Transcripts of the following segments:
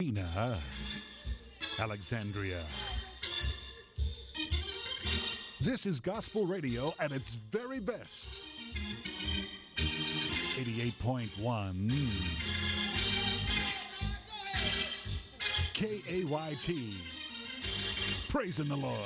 Tina, Alexandria. This is gospel radio at its very best. 88.1 KAYT. Praising the Lord.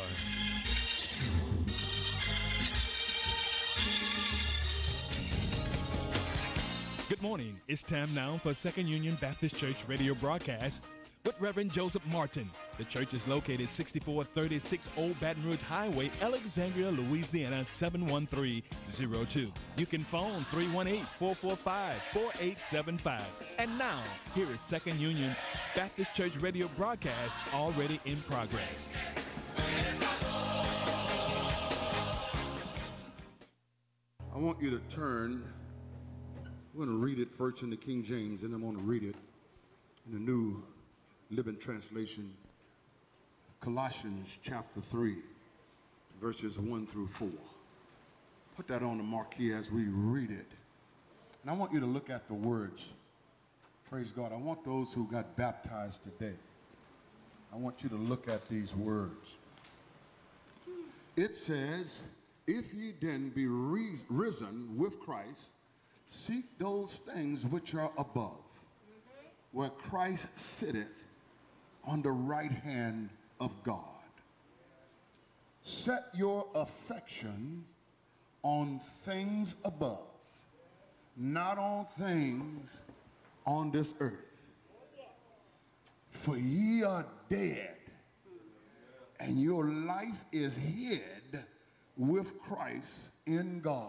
Good morning. It's time now for Second Union Baptist Church radio broadcast with Reverend Joseph Martin. The church is located 6436 Old Baton Rouge Highway, Alexandria, Louisiana 71302. You can phone 318-445-4875. And now, here is Second Union Baptist Church radio broadcast already in progress. I want you to turn. I'm going to read it first in the King James, and I'm going to read it in the New Living Translation. Colossians chapter 3, verses 1 through 4. Put that on the marquee as we read it. And I want you to look at the words. Praise God. I want those who got baptized today. I want you to look at these words. It says, if ye then be risen with Christ, seek those things which are above, where Christ sitteth on the right hand of God. Set your affection on things above, not on things on this earth. For ye are dead, and your life is hid with Christ in God.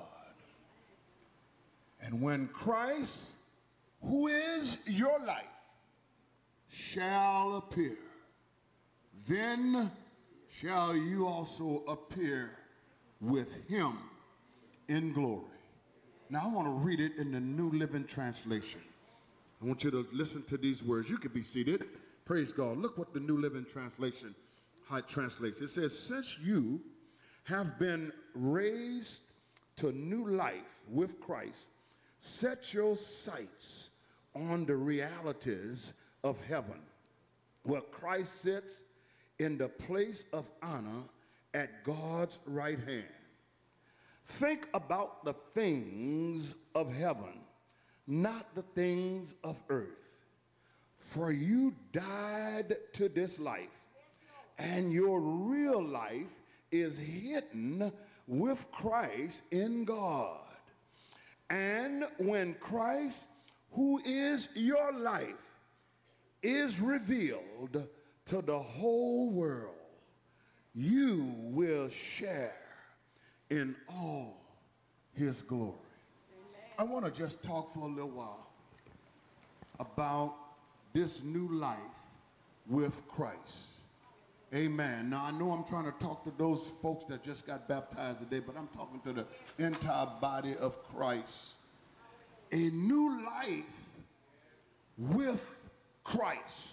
And when Christ, who is your life, shall appear, then shall you also appear with him in glory. Now I want to read it in the New Living Translation. I want you to listen to these words. You can be seated. Praise God. Look what the New Living Translation, how it translates. It says, since you have been raised to new life with Christ, set your sights on the realities of heaven, where Christ sits in the place of honor at God's right hand. Think about the things of heaven, not the things of earth. For you died to this life, and your real life is hidden with Christ in God. And when Christ, who is your life, is revealed to the whole world, you will share in all his glory. Amen. I want to just talk for a little while about this new life with Christ. Amen. Now, I know I'm trying to talk to those folks that just got baptized today, but I'm talking to the entire body of Christ. A new life with Christ.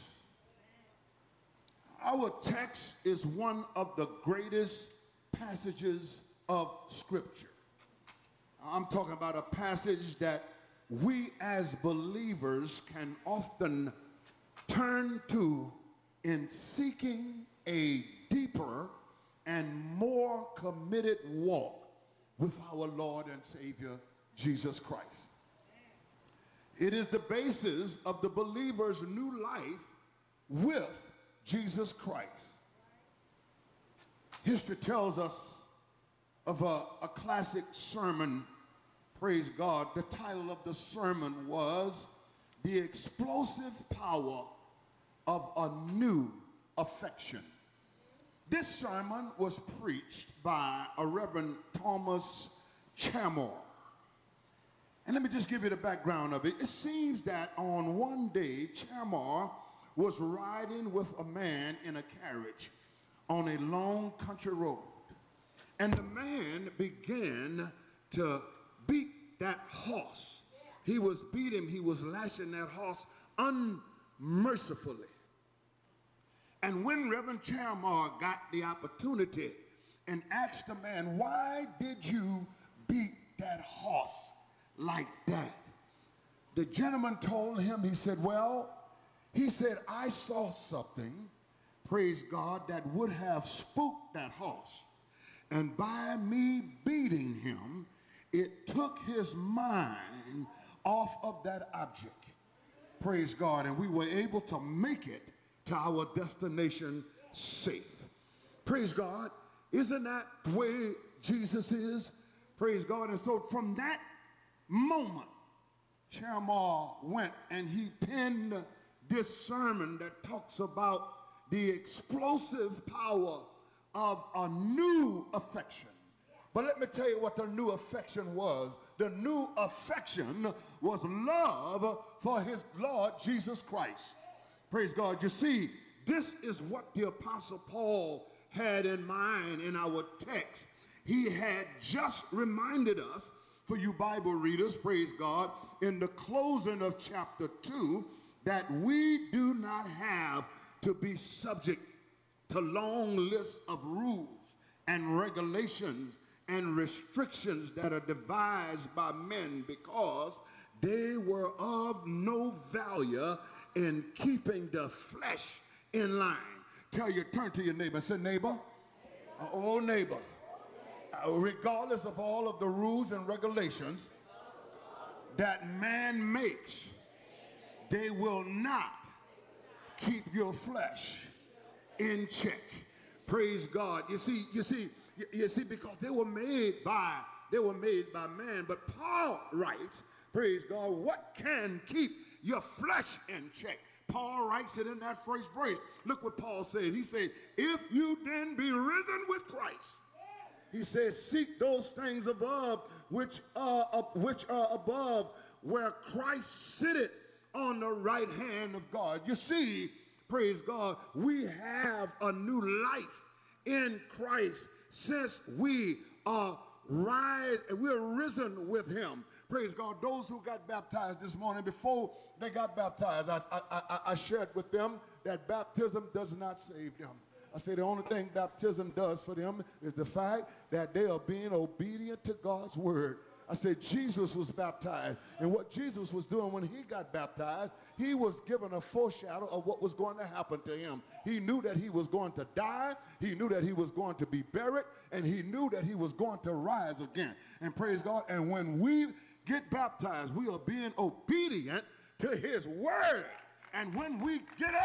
Our text is one of the greatest passages of Scripture. I'm talking about a passage that we as believers can often turn to in seeking a deeper and more committed walk with our Lord and Savior, Jesus Christ. It is the basis of the believer's new life with Jesus Christ. History tells us of a classic sermon, praise God. The title of the sermon was The Explosive Power of a New Affection. This sermon was preached by a Reverend Thomas Chamore. And let me just give you the background of it. It seems that on one day, Chamore was riding with a man in a carriage on a long country road. And the man began to beat that horse. He was beating, he was lashing that horse unmercifully. And when Reverend Chamore got the opportunity and asked the man, why did you beat that horse like that? The gentleman told him, he said, well, He said, I saw something, praise God, that would have spooked that horse. And by me beating him, it took his mind off of that object. Praise God. And we were able to make it to our destination safe. Praise God. Isn't that the way Jesus is? Praise God. And so from that moment, Chairman went and he penned this sermon that talks about the explosive power of a new affection. But let me tell you what the new affection was. The new affection was love for his Lord Jesus Christ. Praise God. You see, this is what the Apostle Paul had in mind in our text. He had just reminded us, for you Bible readers, praise God, in the closing of chapter 2, that we do not have to be subject to long lists of rules and regulations and restrictions that are devised by men, because they were of no value in keeping the flesh in line. Turn to your neighbor, say, neighbor, oh neighbor, regardless of all of the rules and regulations that man makes, they will not keep your flesh in check. Praise God. You see, because they were made by man. But Paul writes, praise God, what can keep your flesh in check? Paul writes it in that first verse. Look what Paul says. He said, if you then be risen with Christ, he says, seek those things above which are above, where Christ sitteth on the right hand of God. You see, praise God, we have a new life in Christ since we are we're risen with him. Praise God. Those who got baptized this morning, before they got baptized, I shared with them that baptism does not save them. I say the only thing baptism does for them is the fact that they are being obedient to God's word. I said Jesus was baptized, and what Jesus was doing when he got baptized, he was given a foreshadow of what was going to happen to him. He knew that he was going to die, he knew that he was going to be buried, and he knew that he was going to rise again. And praise God, and when we get baptized, we are being obedient to his word. And when we get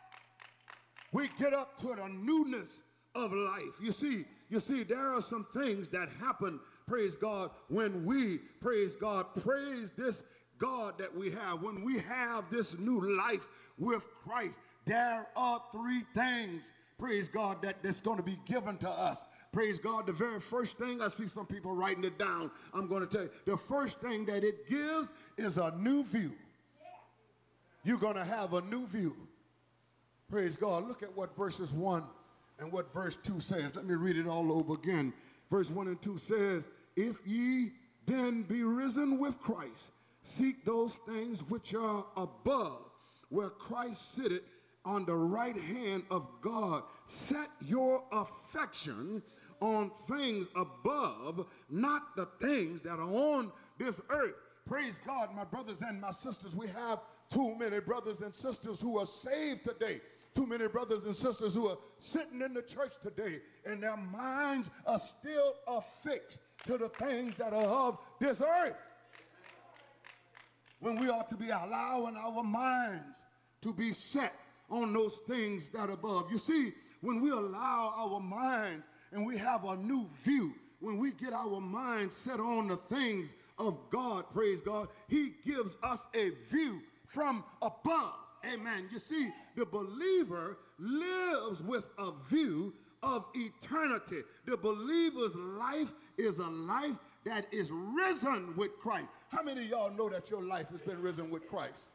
up to the newness of life. You see, there are some things that happen, praise God, when we, praise God, praise this God that we have. When we have this new life with Christ, there are three things, praise God, that's going to be given to us. Praise God, the very first thing, I see some people writing it down, I'm going to tell you, the first thing that it gives is a new view. You're going to have a new view. Praise God. Look at what verses 1 and what verse 2 says. Let me read it all over again. Verse 1 and 2 says, if ye then be risen with Christ, seek those things which are above, where Christ sitteth on the right hand of God. Set your affection on things above, not the things that are on this earth. Praise God, my brothers and my sisters. We have too many brothers and sisters who are saved today. Too many brothers and sisters who are sitting in the church today, and their minds are still affixed to the things that are of this earth, when we ought to be allowing our minds to be set on those things that are above. You see, when we allow our minds and we have a new view, when we get our minds set on the things of God, praise God, he gives us a view from above. Amen. You see, the believer lives with a view of eternity. The believer's life is a life that is risen with Christ. How many of y'all know that your life has been risen with Christ?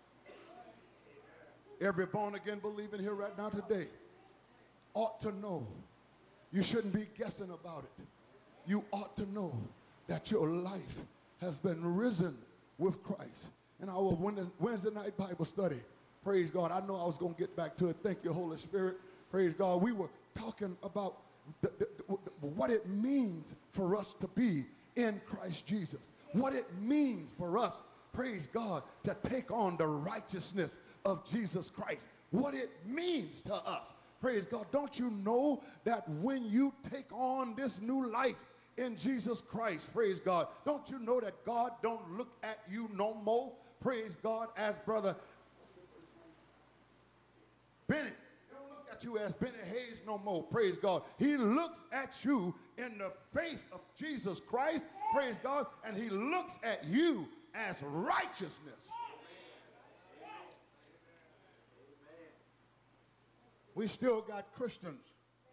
Every born-again believer here right now today ought to know. You shouldn't be guessing about it. You ought to know that your life has been risen with Christ. In our Wednesday night Bible study, praise God, I know I was going to get back to it. Thank you, Holy Spirit. Praise God. We were talking about what it means for us to be in Christ Jesus. What it means for us praise God, to take on the righteousness of Jesus Christ, what it means to us. Praise God. Don't you know that when you take on this new life in Jesus Christ, praise God, don't you know that God don't look at you no more, praise God, as Brother Bennett. He don't look at you as Benny Hayes no more, praise God. He looks at you in the face of Jesus Christ, praise God, and he looks at you as righteousness. We still got Christians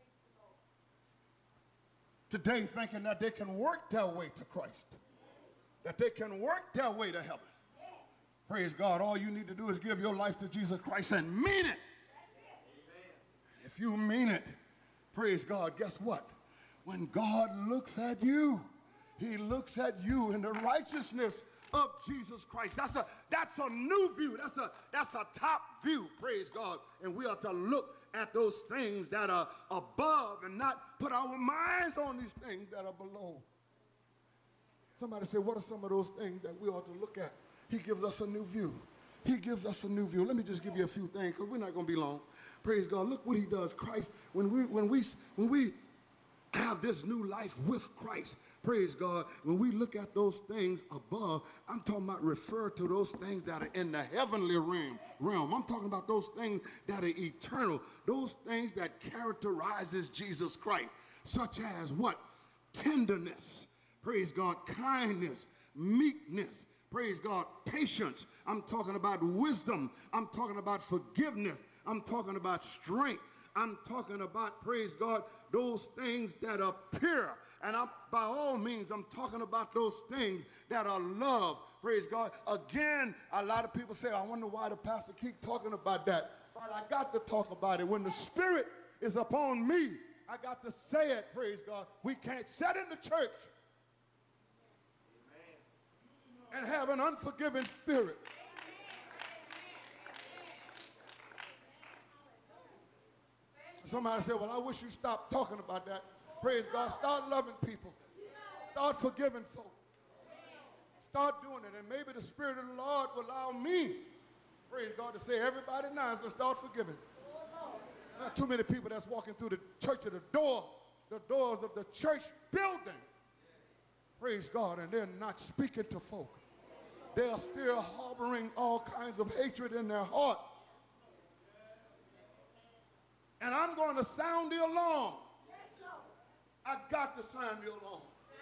today thinking that they can work their way to Christ, that they can work their way to heaven. Praise God. All you need to do is give your life to Jesus Christ and mean it. If you mean it, praise God, guess what? When God looks at you, he looks at you in the righteousness of Jesus Christ. That's a new view. That's a top view, praise God. And we are to look at those things that are above and not put our minds on these things that are below. Somebody said, what are some of those things that we ought to look at? He gives us a new view. He gives us a new view. Let me just give you a few things because we're not going to be long. Praise God. Look what he does. Christ, when we have this new life with Christ, praise God, when we look at those things above, I'm talking about refer to those things that are in the heavenly realm. I'm talking about those things that are eternal, those things that characterizes Jesus Christ, such as what? Tenderness, praise God, kindness, meekness, praise God, patience. I'm talking about wisdom. I'm talking about forgiveness. I'm talking about strength. I'm talking about, praise God, those things that are pure. And by all means, I'm talking about those things that are love. Praise God. Again, a lot of people say, I wonder why the pastor keep talking about that. But I got to talk about it. When the Spirit is upon me, I got to say it, praise God. We can't sit in the church and have an unforgiving spirit. Somebody said, well, I wish you stopped talking about that. Praise God. Start loving people. Start forgiving folk. Start doing it. And maybe the Spirit of the Lord will allow me, praise God, to say everybody now is to start forgiving. Not too many people that's walking through the church at the doors of the church building. Praise God. And they're not speaking to folk. They are still harboring all kinds of hatred in their heart. And I'm going to sound the alarm. I got to sound the alarm.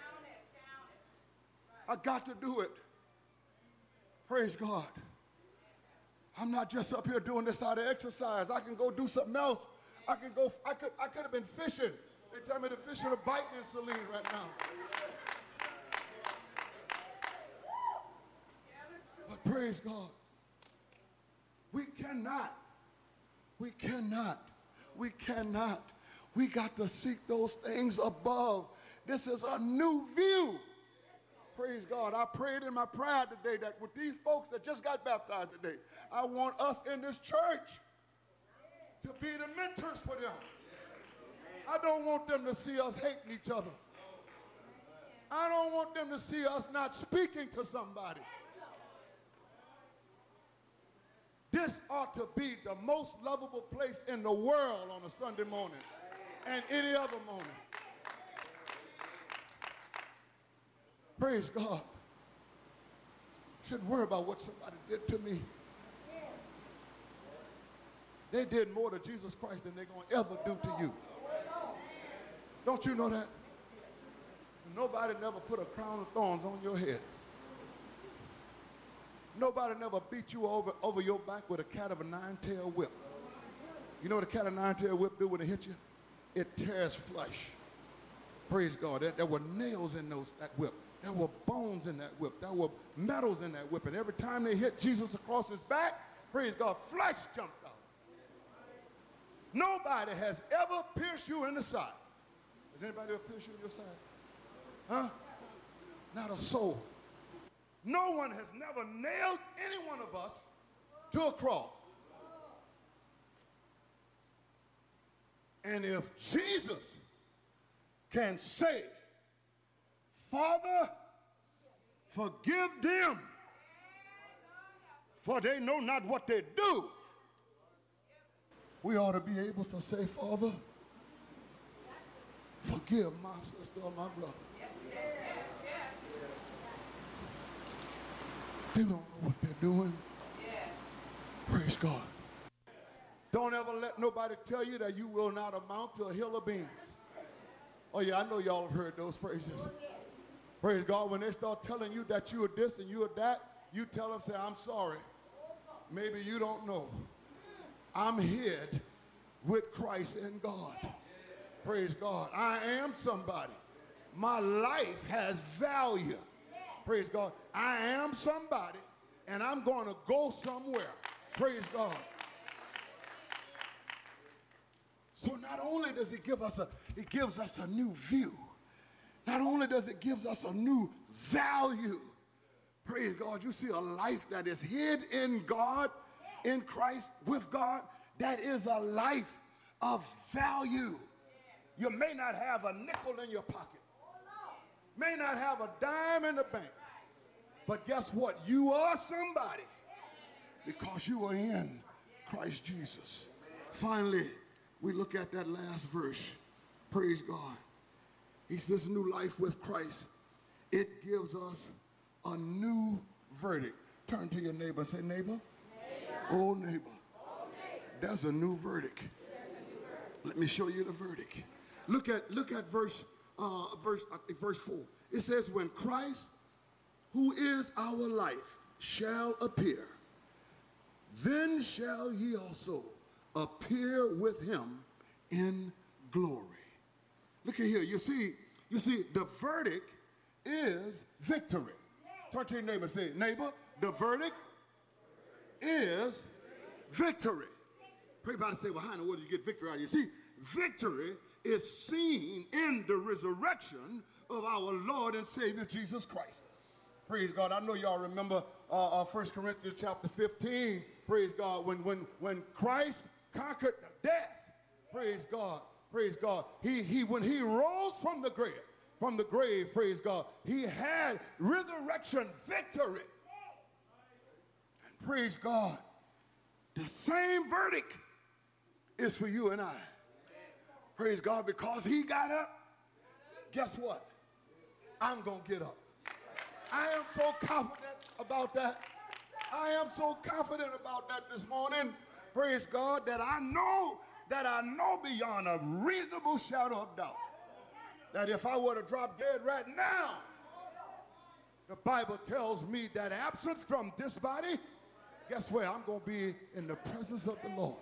I got to do it. Praise God. I'm not just up here doing this out of exercise. I can go do something else. I could have been fishing. They tell me the fish are biting in Saline right now. But praise God. We cannot. We got to seek those things above. This is a new view. Praise God. I prayed in my prayer today that with these folks that just got baptized today, I want us in this church to be the mentors for them. I don't want them to see us hating each other. I don't want them to see us not speaking to somebody. This ought to be the most lovable place in the world on a Sunday morning and any other morning. Praise God. Shouldn't worry about what somebody did to me. They did more to Jesus Christ than they're going to ever do to you. Don't you know that? Nobody never put a crown of thorns on your head. Nobody never beat you over your back with a cat of a nine-tailed whip. You know what a cat of a nine-tailed whip do when it hits you? It tears flesh. Praise God. There were nails in that whip. There were bones in that whip. There were metals in that whip. And every time they hit Jesus across his back, praise God, flesh jumped out. Nobody has ever pierced you in the side. Has anybody ever pierced you in your side? Huh? Not a soul. No one has never nailed any one of us to a cross. And if Jesus can say, Father, forgive them, for they know not what they do. We ought to be able to say, Father, forgive my sister or my brother. They don't know what they're doing. Praise God. Don't ever let nobody tell you that you will not amount to a hill of beans. Oh yeah, I know y'all have heard those phrases. Praise God. When they start telling you that you are this and you are that, you tell them, say, I'm sorry. Maybe you don't know. I'm hid with Christ in God. Praise God. I am somebody. My life has value. Praise God. I am somebody, and I'm going to go somewhere. Praise God. So not only does it give us it gives us a new view. Not only does it give us a new value. Praise God. You see a life that is hid in God, in Christ, with God. That is a life of value. You may not have a nickel in your pocket. May not have a dime in the bank. But guess what? You are somebody because you are in Christ Jesus. Finally, we look at that last verse. Praise God. He says new life with Christ. It gives us a new verdict. Turn to your neighbor and say, neighbor. Oh, neighbor. There's a new verdict. Let me show you the verdict. Look at verse 4. It says, when Christ, who is our life, shall appear, then shall ye also appear with him in glory. Look at here. You see, the verdict is victory. Turn to your neighbor and say, neighbor, the verdict is victory. Everybody say, well, how in the world do you get victory out of you? See, victory is seen in the resurrection of our Lord and Savior Jesus Christ. Praise God. I know y'all remember 1 Corinthians chapter 15. Praise God. When Christ conquered death. Praise God. Praise God. When he rose from the grave, praise God, he had resurrection victory. And praise God. The same verdict is for you and I. Praise God, because he got up. Guess what? I'm going to get up. I am so confident about that. I am so confident about that this morning. Praise God, that I know beyond a reasonable shadow of doubt that if I were to drop dead right now, the Bible tells me that absent from this body, guess where? I'm going to be in the presence of the Lord.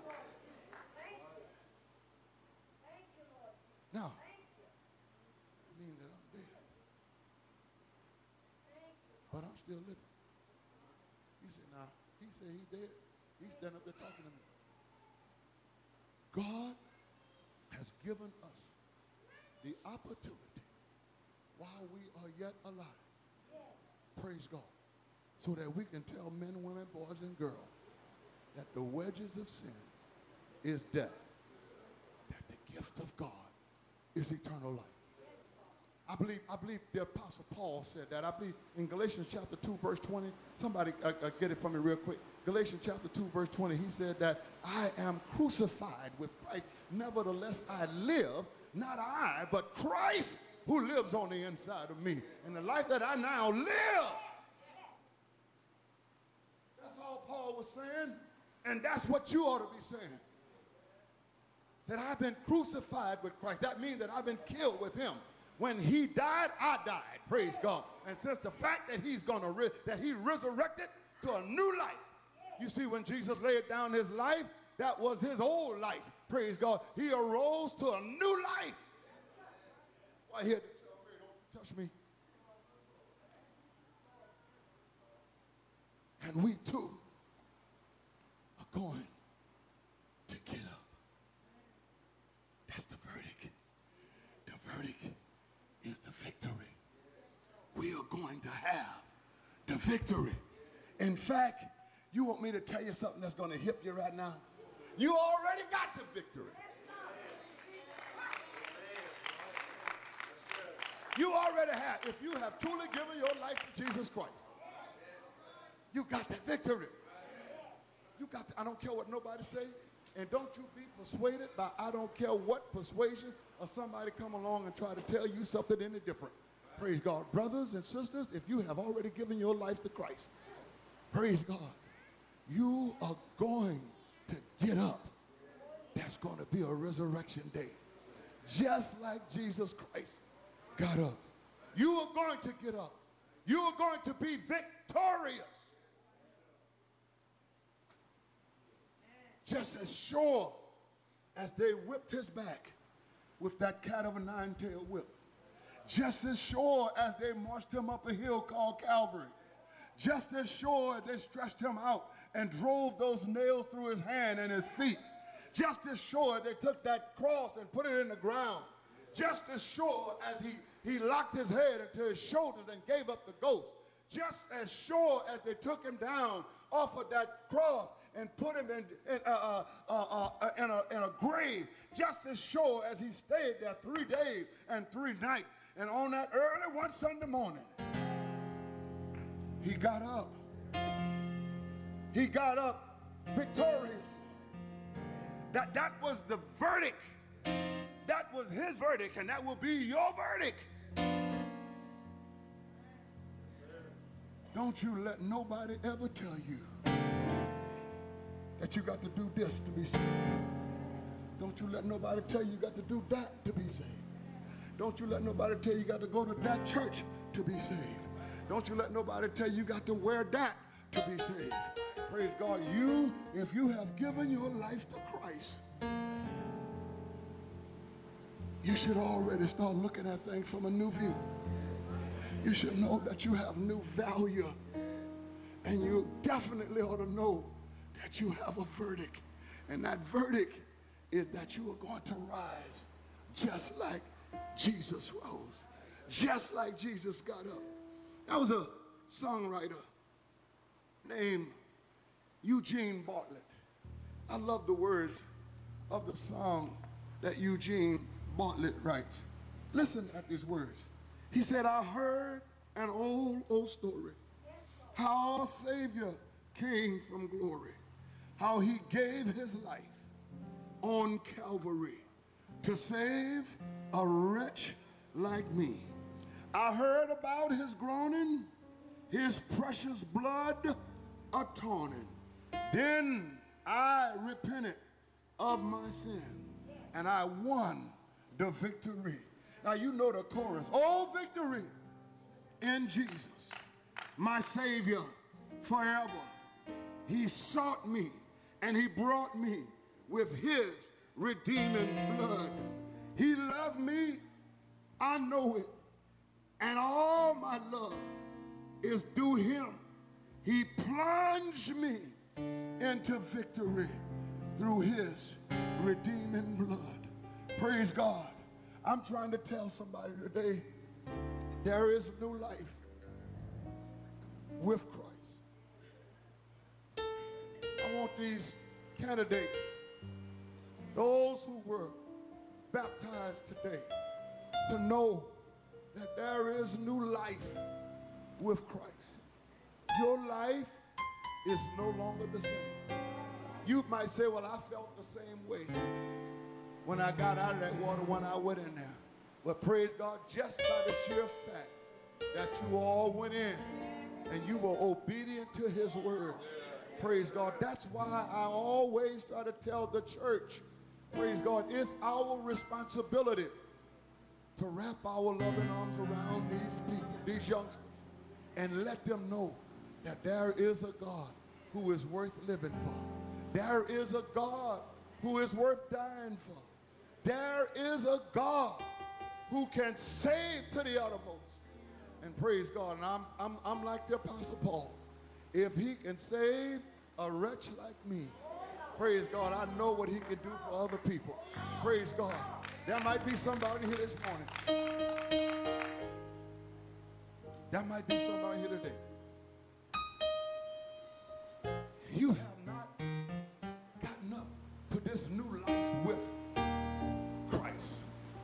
Now, it means that I'm dead. But I'm still living. He said, now, he said he's dead. He's standing up there talking to me. God has given us the opportunity while we are yet alive. Praise God. So that we can tell men, women, boys, and girls that the wages of sin is death. That the gift of God is eternal life. I believe the Apostle Paul said that. I believe in Galatians chapter 2, verse 20. Somebody get it from me real quick. Galatians chapter 2, verse 20. He said that I am crucified with Christ. Nevertheless, I live, not I, but Christ who lives on the inside of me. And the life that I now live. That's all Paul was saying. And that's what you ought to be saying. That I've been crucified with Christ. That means that I've been killed with him. When he died, I died. Praise God. And since the fact that that he resurrected to a new life. You see, when Jesus laid down his life, that was his old life. Praise God. He arose to a new life. Why here? Don't touch me. And we too are going to get up. That's the verdict. The verdict is the victory. We are going to have the victory. In fact, you want me to tell you something that's going to hit you right now? You already got the victory. You already have. If you have truly given your life to Jesus Christ, you got the victory. You got to, I don't care what nobody say. And don't you be persuaded by I don't care what persuasion or somebody come along and try to tell you something any different. Praise God. Brothers and sisters, if you have already given your life to Christ, praise God, you are going to get up. That's going to be a resurrection day. Just like Jesus Christ got up. You are going to get up. You are going to be victorious. Just as sure as they whipped his back with that cat of a nine-tailed whip. Just as sure as they marched him up a hill called Calvary. Just as sure as they stretched him out and drove those nails through his hand and his feet. Just as sure they took that cross and put it in the ground. Just as sure as he locked his head into his shoulders and gave up the ghost. Just as sure as they took him down off of that cross and put him in a grave, just as sure as he stayed there 3 days and 3 nights. And on that early one Sunday morning, he got up. He got up victorious. That was the verdict. That was his verdict, and that will be your verdict. Don't you let nobody ever tell you that you got to do this to be saved. Don't you let nobody tell you you got to do that to be saved. Don't you let nobody tell you got to go to that church to be saved. Don't you let nobody tell you got to wear that to be saved. Praise God. If you have given your life to Christ, you should already start looking at things from a new view. You should know that you have new value. And you definitely ought to know that you have a verdict. And that verdict is that you are going to rise just like Jesus rose. Just like Jesus got up. That was a songwriter named Eugene Bartlett. I love the words of the song that Eugene Bartlett writes. Listen at these words. He said, I heard an old story, how our Savior came from glory, how he gave his life on Calvary to save a wretch like me. I heard about his groaning, his precious blood atoning. Then I repented of my sin, and I won the victory. Now you know the chorus. Oh, victory in Jesus, my Savior forever. He sought me, and he brought me with his redeeming blood. He loved me, I know it, and all my love is due him. He plunged me into victory through his redeeming blood. Praise God. I'm trying to tell somebody today, there is new life with Christ. I want these candidates, those who were baptized today, to know that there is new life with Christ. Your life is no longer the same. You might say, well, I felt the same way when I got out of that water when I went in there. But praise God, just by the sheer fact that you all went in and you were obedient to his word. Praise God. That's why I always try to tell the church, praise God, it's our responsibility to wrap our loving arms around these people, these youngsters, and let them know that there is a God who is worth living for. There is a God who is worth dying for. There is a God who can save to the uttermost. And praise God. And I'm like the Apostle Paul. If he can save a wretch like me, praise God, I know what he can do for other people. Praise God. There might be somebody here this morning. There might be somebody here today. You have not gotten up to this new life with Christ.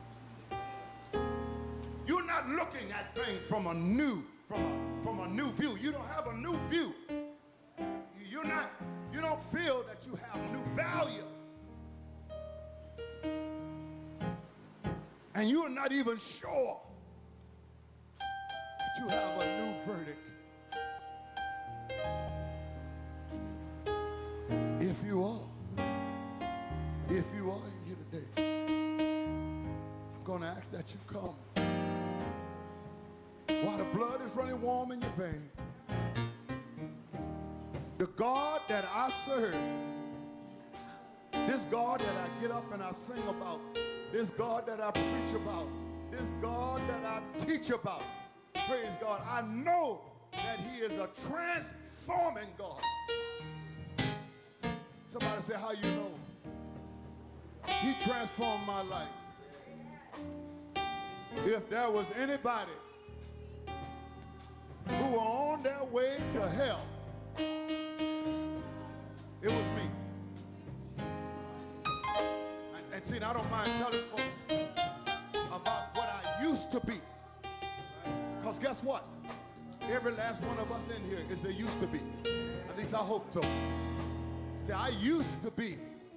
You're not looking at things from a new view. You don't have a new view. You don't feel and you are not even sure that you have a new verdict. If you are in here today, I'm going to ask that you come while the blood is running warm in your veins. The God that I serve, this God that I get up and I sing about, this God that I preach about, this God that I teach about, praise God, I know that he is a transforming God. Somebody say, how you know? He transformed my life. If there was anybody who were on their way to hell, it was me. And see, I don't mind telling folks about what I used to be. Because guess what? Every last one of us in here is a used to be. At least I hope so. See, I used to be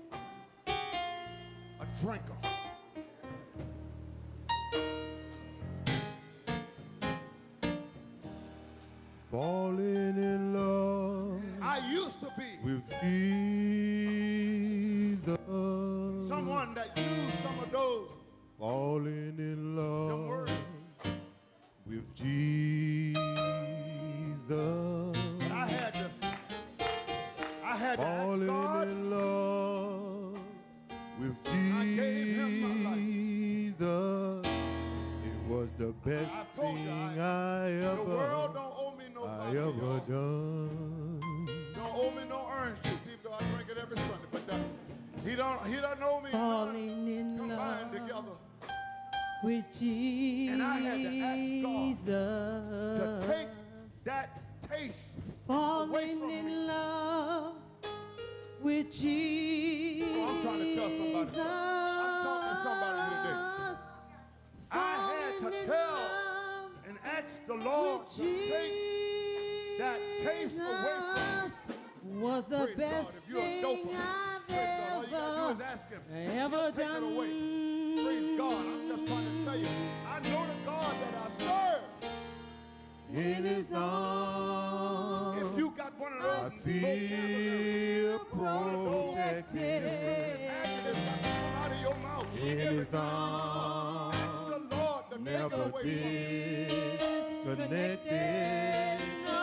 a drinker. Falling in love. I used to be with Jesus. Someone that used some of those. Falling in Them love words. with Jesus. But I had to ask Falling God. in love with I gave him my life. Jesus. It was the best I've told you, thing the world don't owe me no I $5. ever done. Don't owe me no orange juice, even though I drink it every Sunday. But he doesn't owe me Falling in combined love together. with Jesus. And I had to ask God to take that taste away Falling from in me. love with Jesus. Oh, I'm trying to tell somebody. I'm talking to somebody today. I had to tell and ask the Lord to take that taste away from me. Was the Praise best God. If you're a thing doper, praise God. All you gotta do is I've ask him. ever He'll take it done. away. Praise God. I'm just trying to tell you. I know the God that I serve. In his arms, If you got one of I those feel protected. out of your mouth. In his arms, Ask the Lord to take it never away from you. disconnected. No.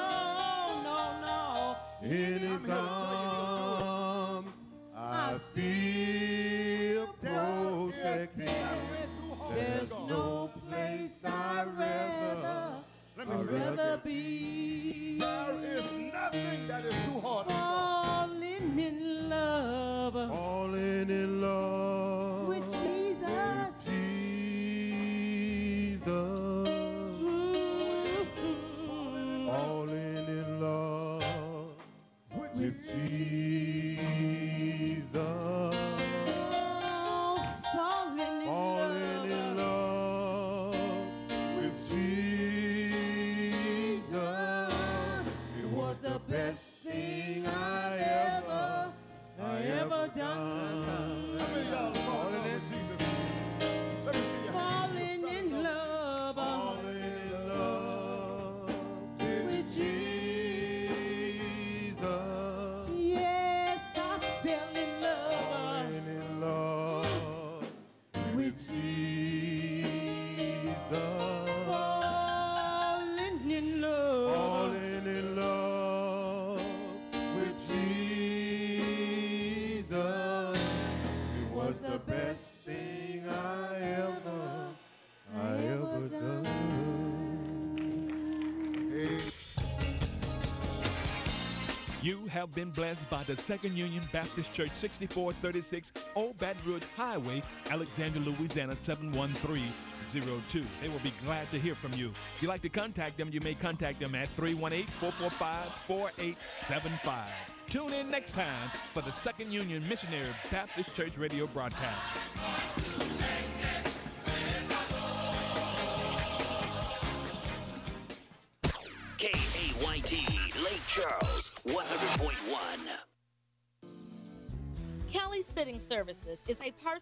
In his arms, I feel protected. There's no place I'd rather be. There is nothing that is too hard for God. Falling in love Falling in love with Jesus. Jesus. Falling in love with Jesus. Falling in love with Jesus. It was the best thing I ever done. How many of y'all are falling in Jesus? Let me see your hand. Falling in love Falling in love with Jesus. Yes, I fell in love Falling in love with Jesus. Falling in love Falling in love with Jesus. It was the best thing I ever done. You have been blessed by the Second Union Baptist Church, 6436 Old Baton Rouge Highway, Alexandria, Louisiana, 71302. They will be glad to hear from you. If you'd like to contact them, you may contact them at 318-445-4875. Tune in next time for the Second Union Missionary Baptist Church radio broadcast. KAYT, Lake Charles, 100.1. Kelly Sitting Services is a personal